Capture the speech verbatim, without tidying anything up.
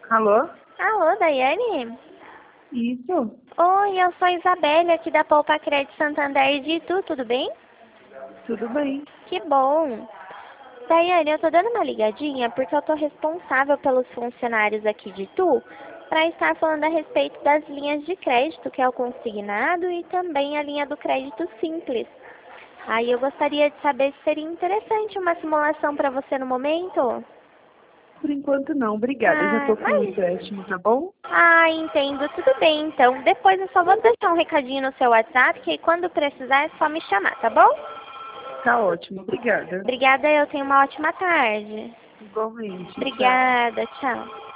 Alô? Alô, Daiane? Isso? Oi, eu sou a Isabelle aqui da Poupa Crédito Santander de Itu, tudo bem? Tudo bem. Que bom! Daiane, eu tô dando uma ligadinha porque eu tô responsável pelos funcionários aqui de Itu para estar falando a respeito das linhas de crédito, que é o consignado, e também a linha do crédito simples. Aí eu gostaria de saber se seria interessante uma simulação para você no momento. Por enquanto não, obrigada. Eu já Ah, tô com o mas... empréstimo, tá bom? Ah, entendo. Tudo bem, então. Depois eu só vou deixar um recadinho no seu WhatsApp, que quando precisar é só me chamar, tá bom? Tá ótimo, obrigada. Obrigada, eu tenho uma ótima tarde. Igualmente, tchau. Obrigada, tchau.